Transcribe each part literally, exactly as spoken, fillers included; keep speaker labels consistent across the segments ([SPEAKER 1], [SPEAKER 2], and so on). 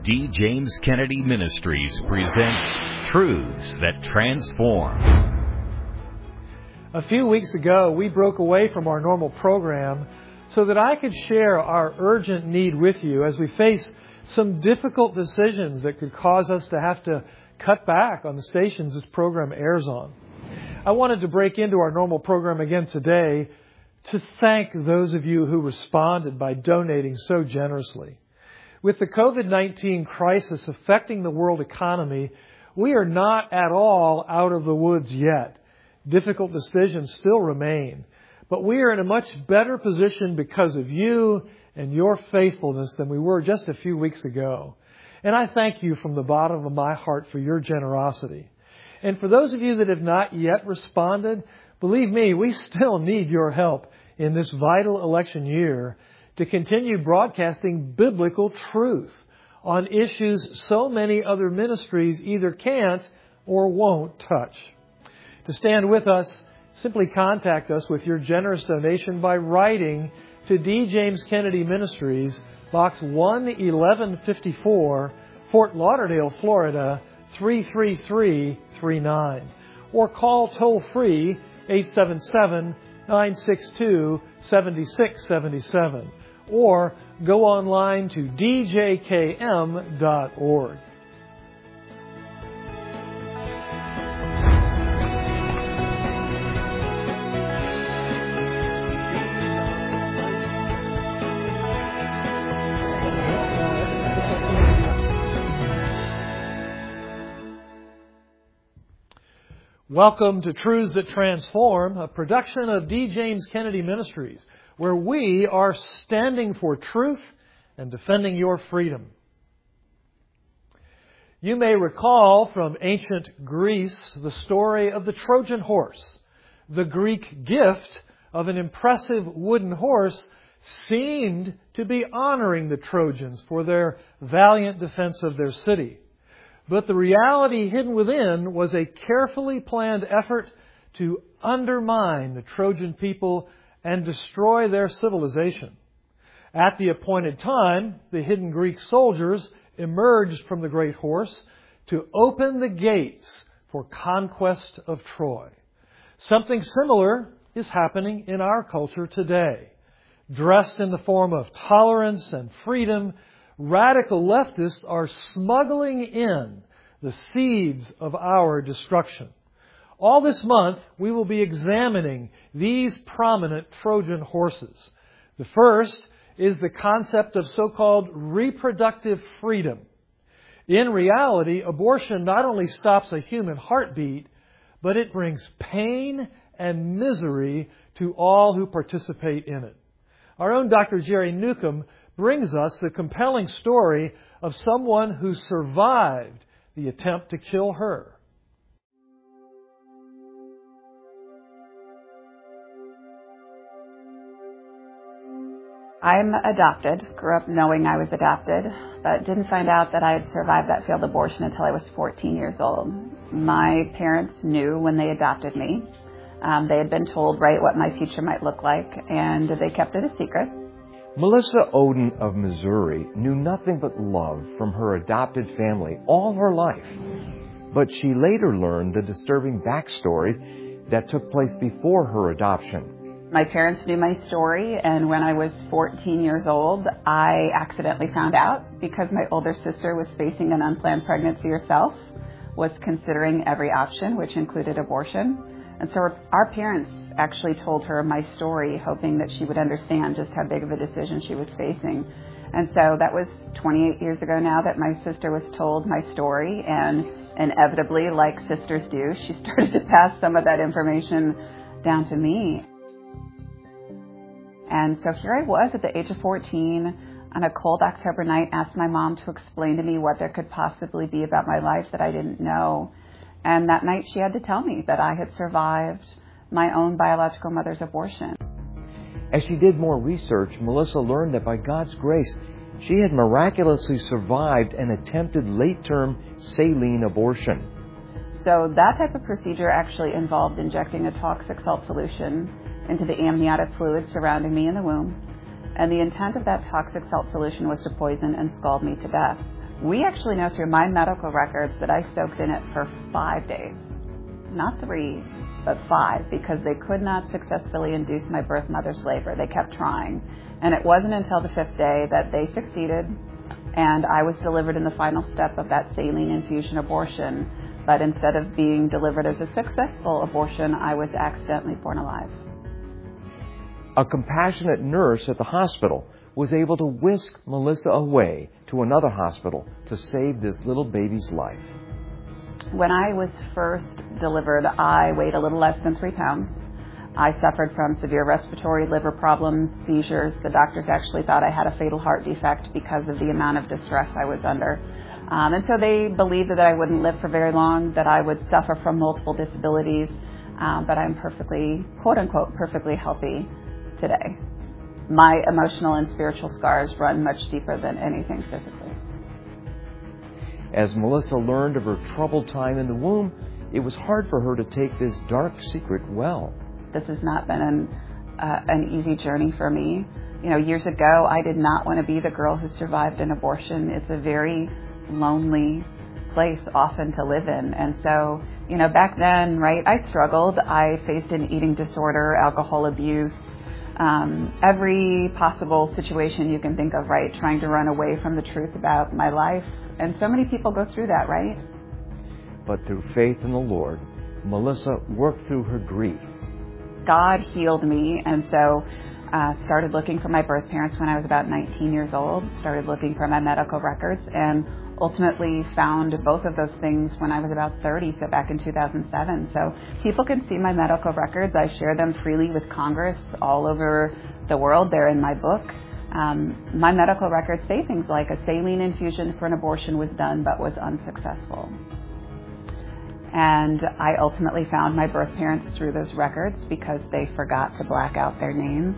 [SPEAKER 1] D. James Kennedy Ministries presents Truths That Transform.
[SPEAKER 2] A few weeks ago, we broke away from our normal program so that I could share our urgent need with you as we face some difficult decisions that could cause us to have to cut back on the stations this program airs on. I wanted to break into our normal program again today to thank those of you who responded by donating so generously. With the covid nineteen crisis affecting the world economy, we are not at all out of the woods yet. Difficult decisions still remain, but we are in a much better position because of you and your faithfulness than we were just a few weeks ago. And I thank you from the bottom of my heart for your generosity. And for those of you that have not yet responded, believe me, we still need your help in this vital election year to continue broadcasting biblical truth on issues so many other ministries either can't or won't touch. To stand with us, simply contact us with your generous donation by writing to D. James Kennedy Ministries, Box one eleven fifty-four, Fort Lauderdale, Florida, three three three three nine. Or call toll-free eight seven seven, nine six two, seven six seven seven. Or go online to d j k m dot org. Welcome to Truths That Transform, a production of D. James Kennedy Ministries, where we are standing for truth and defending your freedom. You may recall from ancient Greece the story of the Trojan horse. The Greek gift of an impressive wooden horse seemed to be honoring the Trojans for their valiant defense of their city. But the reality hidden within was a carefully planned effort to undermine the Trojan people and destroy their civilization. At the appointed time, the hidden Greek soldiers emerged from the great horse to open the gates for conquest of Troy. Something similar is happening in our culture today. Dressed in the form of tolerance and freedom, radical leftists are smuggling in the seeds of our destruction. All this month, we will be examining these prominent Trojan horses. The first is the concept of so-called reproductive freedom. In reality, abortion not only stops a human heartbeat, but it brings pain and misery to all who participate in it. Our own Doctor Jerry Newcomb brings us the compelling story of someone who survived the attempt to kill her.
[SPEAKER 3] I'm adopted, grew up knowing I was adopted, but didn't find out that I had survived that failed abortion until I was fourteen years old. My parents knew when they adopted me. Um, they had been told right what my future might look like, and they kept it a secret.
[SPEAKER 4] Melissa Oden of Missouri knew nothing but love from her adopted family all her life. But she later learned the disturbing backstory that took place before her adoption.
[SPEAKER 3] My parents knew my story, and when I was fourteen years old, I accidentally found out because my older sister was facing an unplanned pregnancy herself, was considering every option, which included abortion. And so our parents actually told her my story, hoping that she would understand just how big of a decision she was facing. And so that was twenty-eight years ago now that my sister was told my story, and inevitably, like sisters do, she started to pass some of that information down to me. And so here I was at the age of fourteen on a cold October night, asked my mom to explain to me what there could possibly be about my life that I didn't know. And that night she had to tell me that I had survived my own biological mother's abortion.
[SPEAKER 4] As she did more research, Melissa learned that by God's grace, she had miraculously survived an attempted late-term saline abortion.
[SPEAKER 3] So that type of procedure actually involved injecting a toxic salt solution into the amniotic fluid surrounding me in the womb. And the intent of that toxic salt solution was to poison and scald me to death. We actually know through my medical records that I soaked in it for five days. Not three, but five, because they could not successfully induce my birth mother's labor. They kept trying. And it wasn't until the fifth day that they succeeded, and I was delivered in the final step of that saline infusion abortion. But instead of being delivered as a successful abortion, I was accidentally born alive.
[SPEAKER 4] A compassionate nurse at the hospital was able to whisk Melissa away to another hospital to save this little baby's life.
[SPEAKER 3] When I was first delivered, I weighed a little less than three pounds. I suffered from severe respiratory, liver problems, seizures. The doctors actually thought I had a fatal heart defect because of the amount of distress I was under. Um, and so they believed that I wouldn't live for very long, that I would suffer from multiple disabilities, um, but I'm perfectly, quote unquote, perfectly healthy today. My emotional and spiritual scars run much deeper than anything physically.
[SPEAKER 4] As Melissa learned of her troubled time in the womb, it was hard for her to take this dark secret well.
[SPEAKER 3] This has not been an, uh, an easy journey for me. You know, years ago, I did not want to be the girl who survived an abortion. It's a very lonely place often to live in. And so, you know, back then, right, I struggled. I faced an eating disorder, alcohol abuse, um, every possible situation you can think of, right, trying to run away from the truth about my life. And so many people go through that, right?
[SPEAKER 4] But through faith in the Lord, Melissa worked through her grief.
[SPEAKER 3] God healed me, and so uh, started looking for my birth parents when I was about nineteen years old, started looking for my medical records, and ultimately found both of those things when I was about thirty, so back in two thousand seven. So people can see my medical records. I share them freely with Congress all over the world. They're in my book. Um, my medical records say things like a saline infusion for an abortion was done but was unsuccessful. And I ultimately found my birth parents through those records because they forgot to black out their names.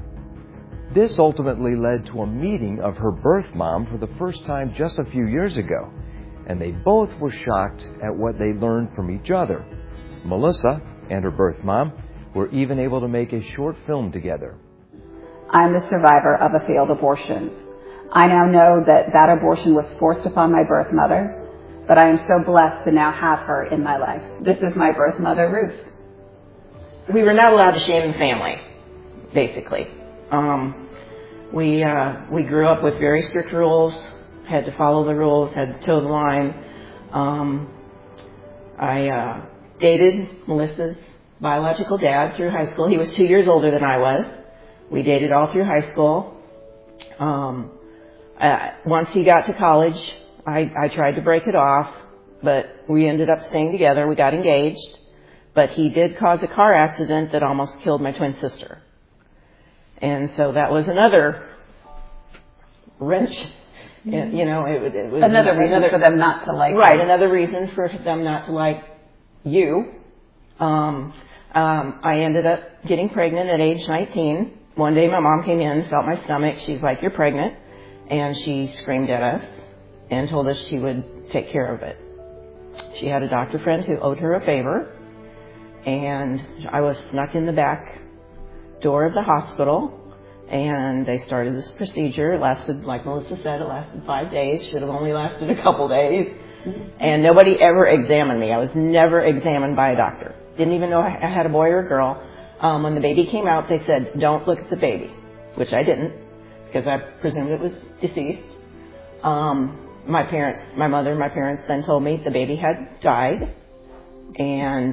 [SPEAKER 4] This ultimately led to a meeting of her birth mom for the first time just a few years ago, and they both were shocked at what they learned from each other. Melissa and her birth mom were even able to make a short film together.
[SPEAKER 3] I'm the survivor of a failed abortion. I now know that that abortion was forced upon my birth mother, but I am so blessed to now have her in my life. This is my birth mother, Ruth.
[SPEAKER 5] We were not allowed to shame the family, basically. Um, we uh, we grew up with very strict rules, had to follow the rules, had to toe the line. Um, I uh, dated Melissa's biological dad through high school. He was two years older than I was. We dated all through high school. Um, uh, once he got to college, I, I tried to break it off, but we ended up staying together. We got engaged, but he did cause a car accident that almost killed my twin sister. And so that was another wrench. Mm-hmm. You know, it, it was
[SPEAKER 3] another reason another, for them not to like
[SPEAKER 5] Right,
[SPEAKER 3] you.
[SPEAKER 5] another reason for them not to like you. Um, um, I ended up getting pregnant at age nineteen. One day my mom came in, felt my stomach. She's like, "You're pregnant." And she screamed at us and told us she would take care of it. She had a doctor friend who owed her a favor, and I was snuck in the back door of the hospital, and they started this procedure. It lasted, like Melissa said, it lasted five days. Should have only lasted a couple days. And nobody ever examined me. I was never examined by a doctor. Didn't even know I had a boy or a girl. Um, when the baby came out, they said, "Don't look at the baby," which I didn't, because I presumed it was deceased. Um, my parents, my mother and my parents then told me the baby had died, and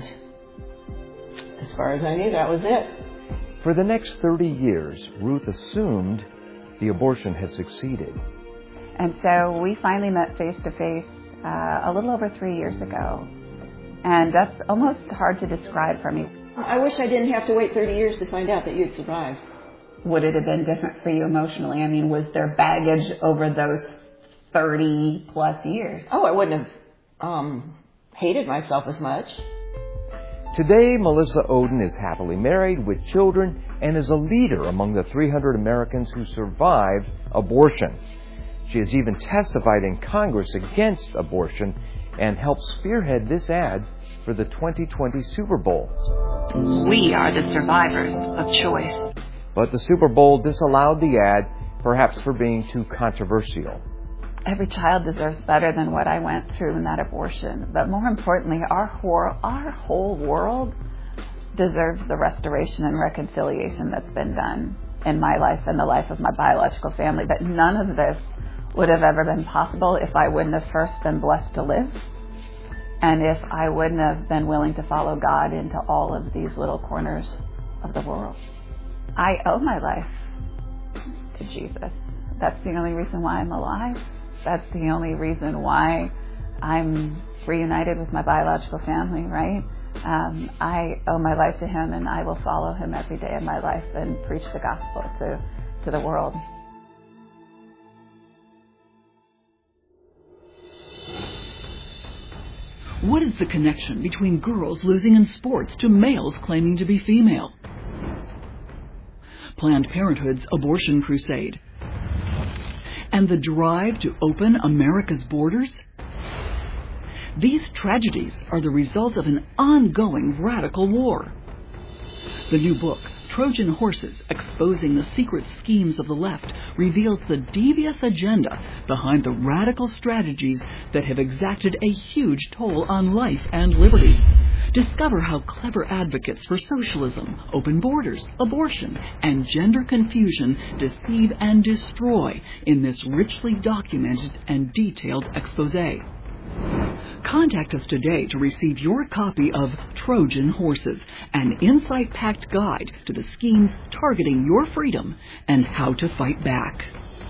[SPEAKER 5] as far as I knew, that was it.
[SPEAKER 4] For the next thirty years, Ruth assumed the abortion had succeeded.
[SPEAKER 3] And so we finally met face to face uh, a little over three years ago. And that's almost hard to describe for me.
[SPEAKER 5] I wish I didn't have to wait thirty years to find out that you'd survived.
[SPEAKER 3] Would it have been different for you emotionally? I mean, was there baggage over those thirty plus years?
[SPEAKER 5] Oh, I wouldn't have um, hated myself as much.
[SPEAKER 4] Today, Melissa Ohden is happily married with children and is a leader among the three hundred Americans who survived abortion. She has even testified in Congress against abortion and helped spearhead this ad for the twenty twenty Super Bowl.
[SPEAKER 3] We are the survivors of choice.
[SPEAKER 4] But the Super Bowl disallowed the ad, perhaps for being too controversial.
[SPEAKER 3] every child deserves better than what I went through in that abortion. But more importantly, our whole, our whole world deserves the restoration and reconciliation that's been done in my life and the life of my biological family. But none of this would have ever been possible if I wouldn't have first been blessed to live, and if I wouldn't have been willing to follow God into all of these little corners of the world. I owe my life to Jesus. That's the only reason why I'm alive. That's the only reason why I'm reunited with my biological family, right? Um, I owe my life to Him, and I will follow Him every day of my life and preach the gospel to, to the world.
[SPEAKER 6] What is the connection between girls losing in sports to males claiming to be female? Planned Parenthood's abortion crusade. And the drive to open America's borders? These tragedies are the result of an ongoing radical war. The new book, Trojan Horses, Exposing the Secret Schemes of the Left, reveals the devious agenda behind the radical strategies that have exacted a huge toll on life and liberty. Discover how clever advocates for socialism, open borders, abortion, and gender confusion deceive and destroy in this richly documented and detailed exposé. Contact us today to receive your copy of Trojan Horses, an insight-packed guide to the schemes targeting your freedom and how to fight back.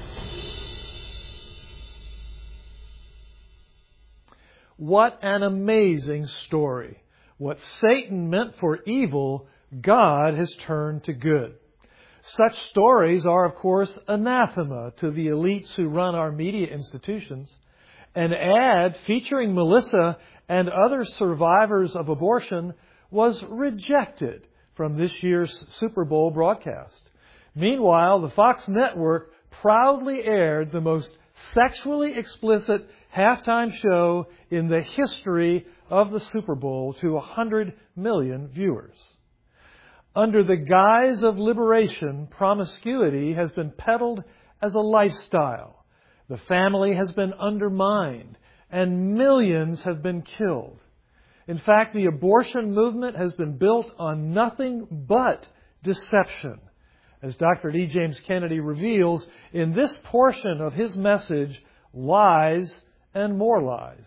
[SPEAKER 2] What an amazing story. What Satan meant for evil, God has turned to good. Such stories are, of course, anathema to the elites who run our media institutions. An ad featuring Melissa and other survivors of abortion was rejected from this year's Super Bowl broadcast. Meanwhile, the Fox network proudly aired the most sexually explicit halftime show in the history of the Super Bowl to one hundred million viewers. Under the guise of liberation, promiscuity has been peddled as a lifestyle. The family has been undermined, and millions have been killed. In fact, the abortion movement has been built on nothing but deception, as Doctor D. James Kennedy reveals in this portion of his message, Lies and More Lies.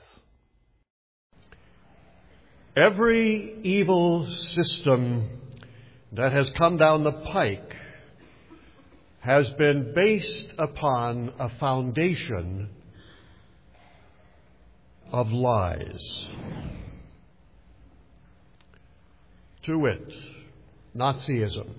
[SPEAKER 7] Every evil system that has come down the pike has been based upon a foundation of lies. To wit, Nazism.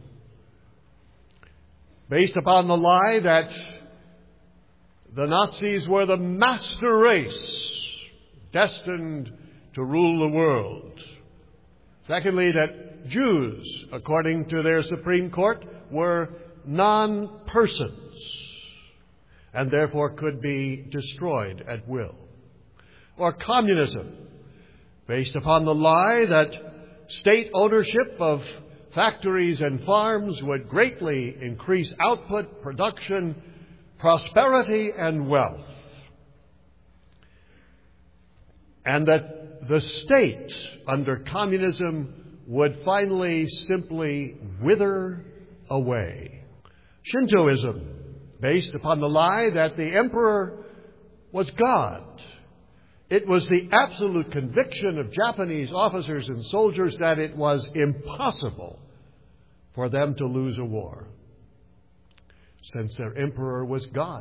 [SPEAKER 7] Based upon the lie that the Nazis were the master race destined to rule the world. Secondly, that Jews, according to their Supreme Court, were non-persons and therefore could be destroyed at will. Or communism, based upon the lie that state ownership of factories and farms would greatly increase output, production, prosperity, and wealth. And that the state under communism would finally simply wither away. Shintoism, based upon the lie that the emperor was God. It was the absolute conviction of Japanese officers and soldiers that it was impossible for them to lose a war, since their emperor was God.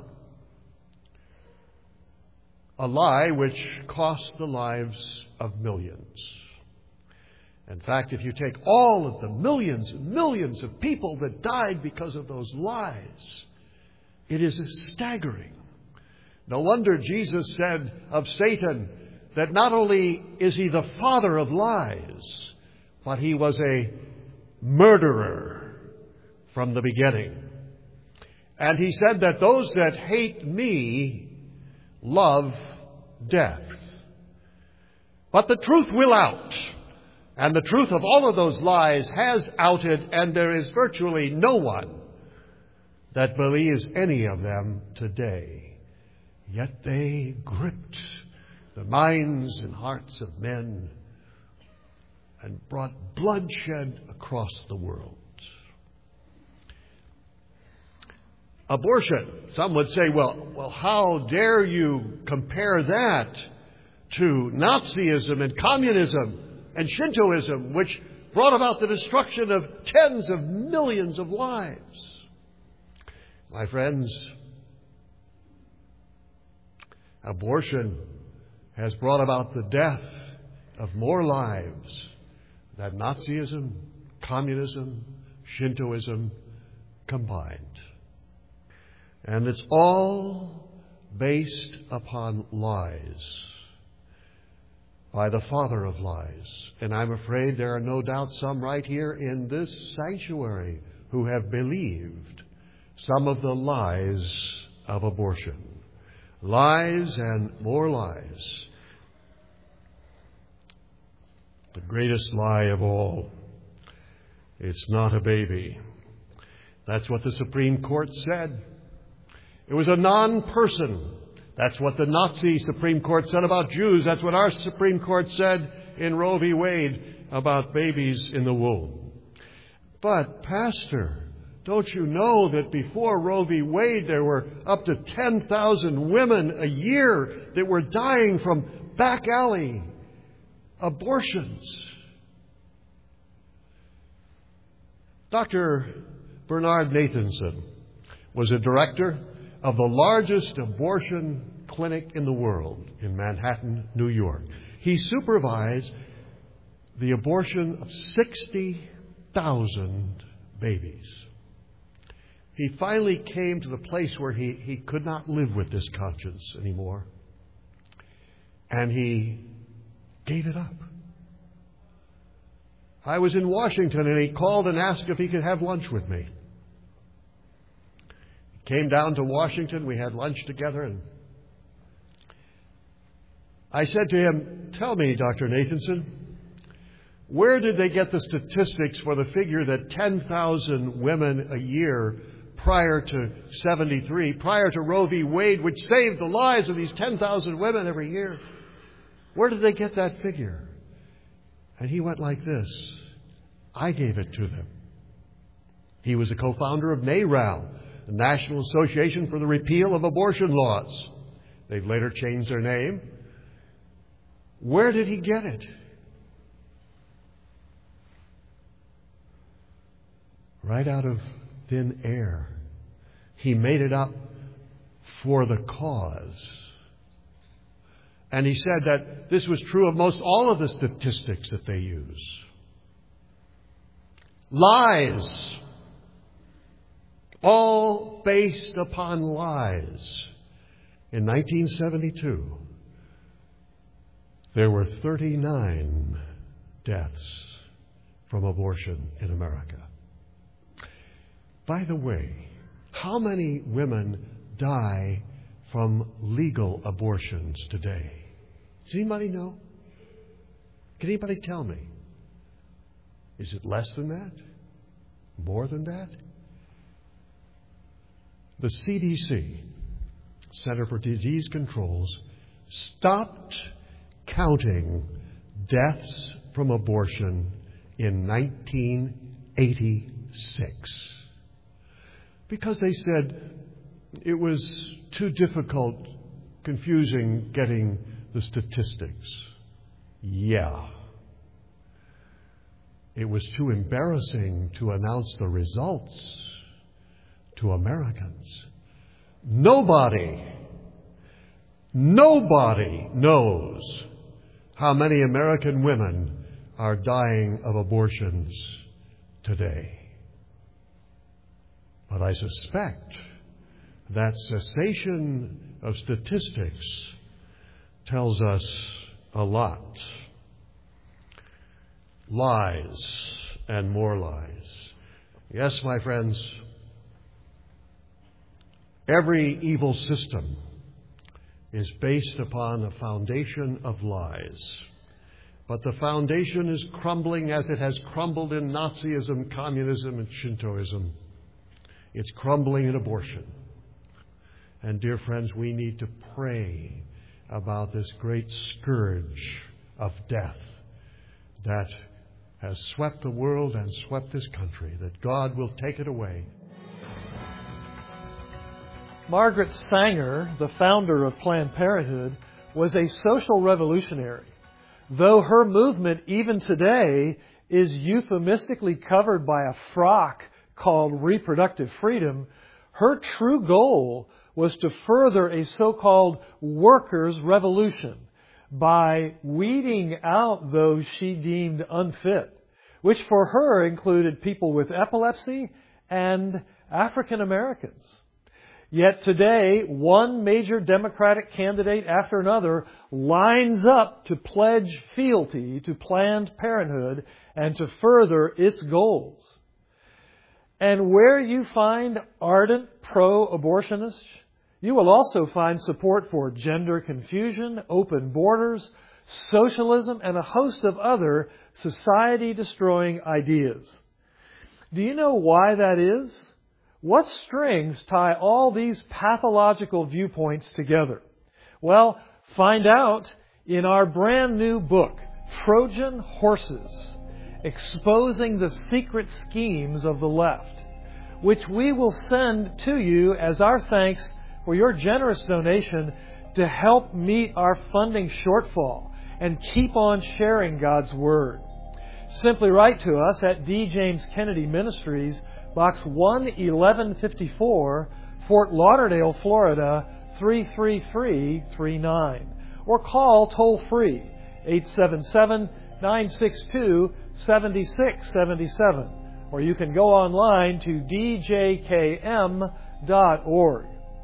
[SPEAKER 7] A lie which cost the lives of millions. In fact, if you take all of the millions and millions of people that died because of those lies, it is staggering. No wonder Jesus said of Satan that not only is he the father of lies, but he was a murderer from the beginning. And he said that those that hate me love death. But the truth will out. And the truth of all of those lies has outed, and there is virtually no one that believes any of them today. Yet they gripped the minds and hearts of men and brought bloodshed across the world. Abortion. Some would say, well, well, how dare you compare that to Nazism and communism and Shintoism, which brought about the destruction of tens of millions of lives? My friends, abortion has brought about the death of more lives than Nazism, communism, Shintoism combined. And it's all based upon lies by the father of lies. And I'm afraid there are no doubt some right here in this sanctuary who have believed some of the lies of abortion. Lies and more lies. The greatest lie of all, it's not a baby. That's what the Supreme Court said. It was a non-person. That's what the Nazi Supreme Court said about Jews. That's what our Supreme Court said in Roe v. Wade about babies in the womb. But, Pastor, don't you know that before Roe v. Wade there were up to ten thousand women a year that were dying from back alley abortions? Doctor Bernard Nathanson was a director of the largest abortion clinic in the world in Manhattan, New York. He supervised the abortion of sixty thousand babies. He finally came to the place where he, he could not live with this conscience anymore. And he gave it up. I was in Washington and he called and asked if he could have lunch with me. He came down to Washington. We had lunch together. And I said to him, tell me, Doctor Nathanson, where did they get the statistics for the figure that ten thousand women a year prior to seventy-three, prior to Roe v. Wade, which saved the lives of these ten thousand women every year? Where did they get that figure? And he went like this. I gave it to them. He was a co-founder of NARAL, the National Association for the Repeal of Abortion Laws. They've later changed their name. Where did he get it? Right out of thin air. He made it up for the cause. And he said that this was true of most all of the statistics that they use. Lies. All based upon lies. In nineteen seventy-two, there were thirty-nine deaths from abortion in America. By the way, how many women die from legal abortions today? Does anybody know? Can anybody tell me? Is it less than that? More than that? The C D C, Center for Disease Control's, stopped counting deaths from abortion in nineteen eighty-six. Because they said it was too difficult, confusing getting the statistics. Yeah. It was too embarrassing to announce the results to Americans. Nobody, nobody knows how many American women are dying of abortions today. But I suspect that cessation of statistics tells us a lot. Lies and more lies. Yes, my friends, every evil system is based upon a foundation of lies. But the foundation is crumbling as it has crumbled in Nazism, communism, and Shintoism. It's crumbling in abortion. And dear friends, we need to pray about this great scourge of death that has swept the world and swept this country, that God will take it away.
[SPEAKER 2] Margaret Sanger, the founder of Planned Parenthood, was a social revolutionary. Though her movement, even today, is euphemistically covered by a frock called reproductive freedom, her true goal was to further a so-called workers' revolution by weeding out those she deemed unfit, which for her included people with epilepsy and African Americans. Yet today, one major Democratic candidate after another lines up to pledge fealty to Planned Parenthood and to further its goals. And where you find ardent pro-abortionists, you will also find support for gender confusion, open borders, socialism, and a host of other society-destroying ideas. Do you know why that is? What strings tie all these pathological viewpoints together? Well, find out in our brand new book, Trojan Horses, Exposing the Secret Schemes of the Left, which we will send to you as our thanks for your generous donation to help meet our funding shortfall and keep on sharing God's Word. Simply write to us at D. James Kennedy Ministries, Box one eleven fifty-four, Fort Lauderdale, Florida, three three three three nine. Or call toll-free eight seven seven, nine six two, seven six seven seven. Or you can go online to d j k m dot org.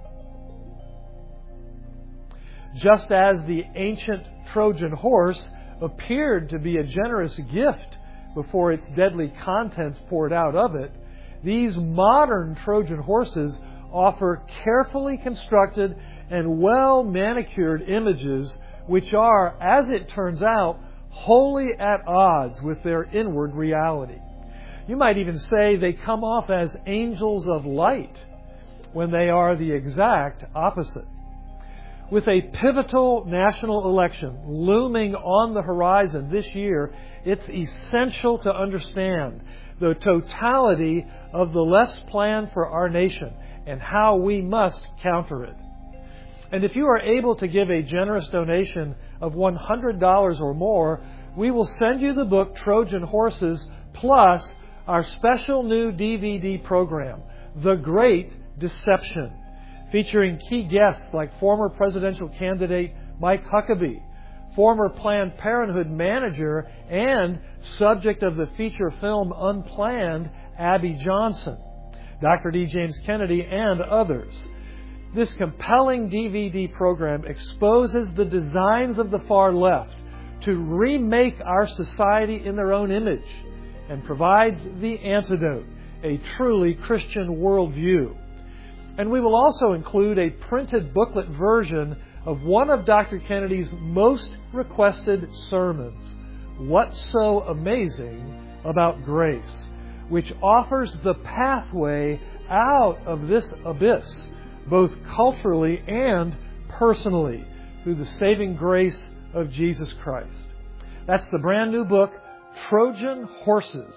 [SPEAKER 2] Just as the ancient Trojan horse appeared to be a generous gift before its deadly contents poured out of it, these modern Trojan horses offer carefully constructed and well-manicured images which are, as it turns out, wholly at odds with their inward reality. You might even say they come off as angels of light when they are the exact opposite. With a pivotal national election looming on the horizon this year, it's essential to understand the totality of the left's plan for our nation and how we must counter it. And if you are able to give a generous donation of one hundred dollars or more, we will send you the book Trojan Horses plus our special new D V D program, The Great Deception, featuring key guests like former presidential candidate Mike Huckabee, former Planned Parenthood manager and subject of the feature film Unplanned, Abby Johnson, Doctor D. James Kennedy, and others. This compelling D V D program exposes the designs of the far left to remake our society in their own image and provides the antidote, a truly Christian worldview. And we will also include a printed booklet version of one of Doctor Kennedy's most requested sermons, What's So Amazing About Grace, which offers the pathway out of this abyss, both culturally and personally, through the saving grace of Jesus Christ. That's the brand new book, Trojan Horses,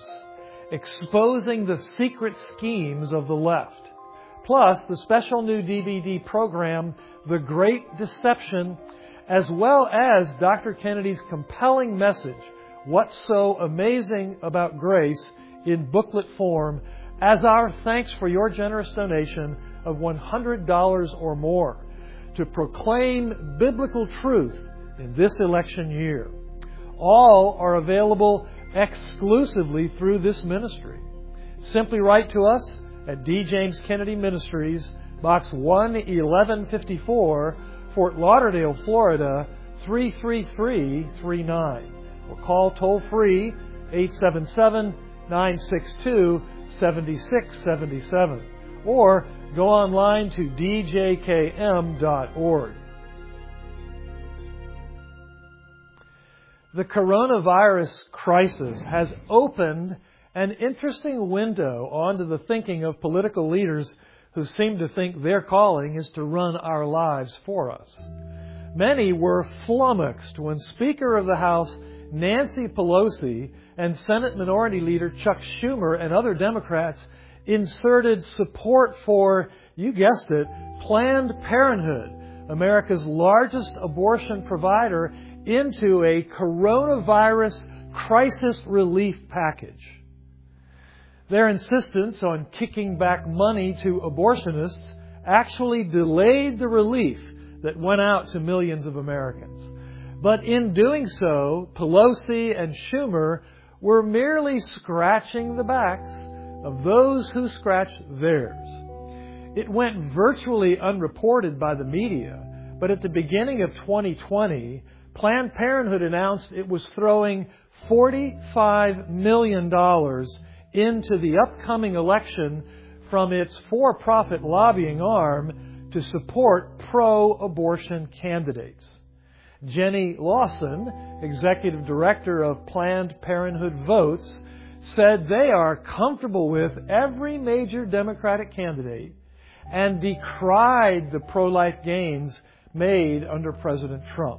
[SPEAKER 2] Exposing the Secret Schemes of the Left. Plus the special new D V D program, The Great Deception, as well as Doctor Kennedy's compelling message, What's So Amazing About Grace, in booklet form, as our thanks for your generous donation of one hundred dollars or more to proclaim biblical truth in this election year. All are available exclusively through this ministry. Simply write to us at D. James Kennedy Ministries, Box one eleven fifty-four, Fort Lauderdale, Florida, three three three three nine. Or call toll-free eight seven seven, nine six two, seven six seven seven. Or go online to d j k m dot org. The coronavirus crisis has opened an interesting window onto the thinking of political leaders who seem to think their calling is to run our lives for us. Many were flummoxed when Speaker of the House Nancy Pelosi and Senate Minority Leader Chuck Schumer and other Democrats inserted support for, you guessed it, Planned Parenthood, America's largest abortion provider, into a coronavirus crisis relief package. Their insistence on kicking back money to abortionists actually delayed the relief that went out to millions of Americans. But in doing so, Pelosi and Schumer were merely scratching the backs of those who scratched theirs. It went virtually unreported by the media, but at the beginning of twenty twenty, Planned Parenthood announced it was throwing forty-five million dollars into the upcoming election from its for-profit lobbying arm to support pro-abortion candidates. Jenny Lawson, Executive Director of Planned Parenthood Votes, said they are comfortable with every major Democratic candidate and decried the pro-life gains made under President Trump.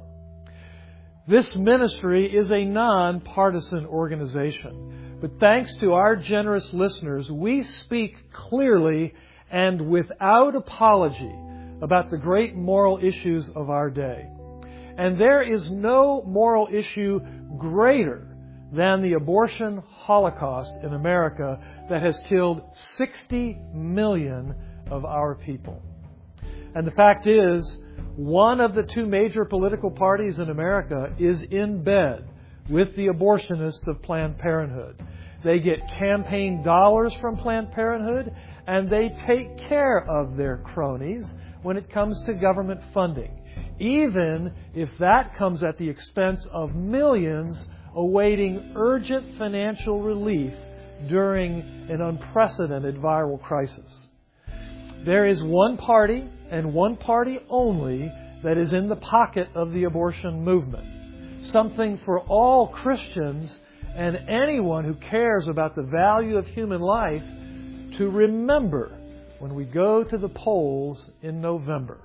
[SPEAKER 2] This ministry is a non-partisan organization, but thanks to our generous listeners, we speak clearly and without apology about the great moral issues of our day. And there is no moral issue greater than the abortion holocaust in America that has killed sixty million of our people. And the fact is, one of the two major political parties in America is in bed with the abortionists of Planned Parenthood. They get campaign dollars from Planned Parenthood, and they take care of their cronies when it comes to government funding, even if that comes at the expense of millions awaiting urgent financial relief during an unprecedented viral crisis. There is one party, and one party only, that is in the pocket of the abortion movement. Something for all Christians and anyone who cares about the value of human life to remember when we go to the polls in November.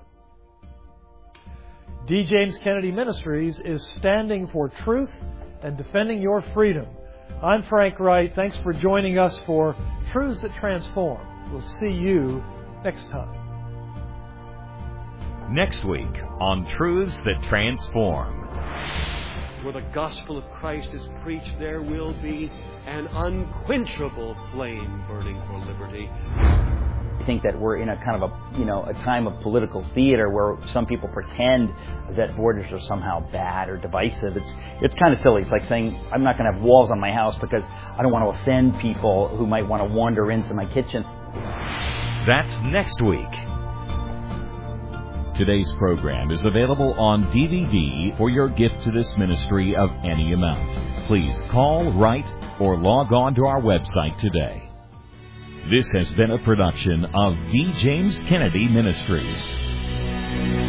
[SPEAKER 2] D. James Kennedy Ministries is standing for truth and defending your freedom. I'm Frank Wright. Thanks for joining us for Truths That Transform. We'll see you next time.
[SPEAKER 1] Next week on Truths That Transform.
[SPEAKER 8] Where the gospel of Christ is preached, there will be an unquenchable flame burning for liberty.
[SPEAKER 9] I think that we're in a kind of a, you know, a time of political theater where some people pretend that borders are somehow bad or divisive. It's it's kind of silly. It's like saying, I'm not going to have walls on my house because I don't want to offend people who might want to wander into my kitchen.
[SPEAKER 1] That's next week. Today's program is available on D V D for your gift to this ministry of any amount. Please call, write, or log on to our website today. This has been a production of D. James Kennedy Ministries.